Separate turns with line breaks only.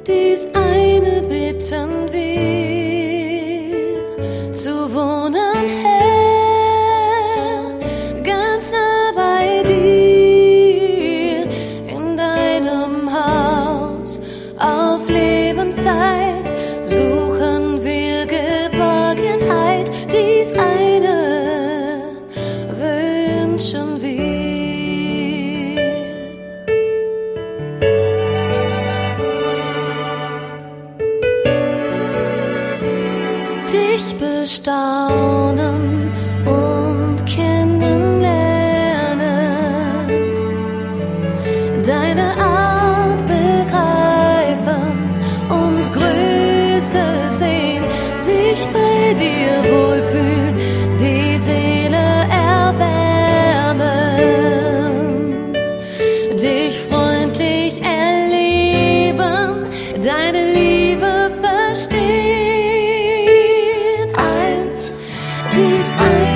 dies eine bitten wir, zu wohnen, Herr, ganz nah bei dir, in deinem Haus auf Lebenszeit suchen wir Geborgenheit, dies eine wünschen wir. Dich bestaunen und kennenlernen, deine Art begreifen und Größe sehen, sich bei dir wohlfühlen, die Seele erwärmen, dich freundlich erleben, deine Liebe verstehen. Dies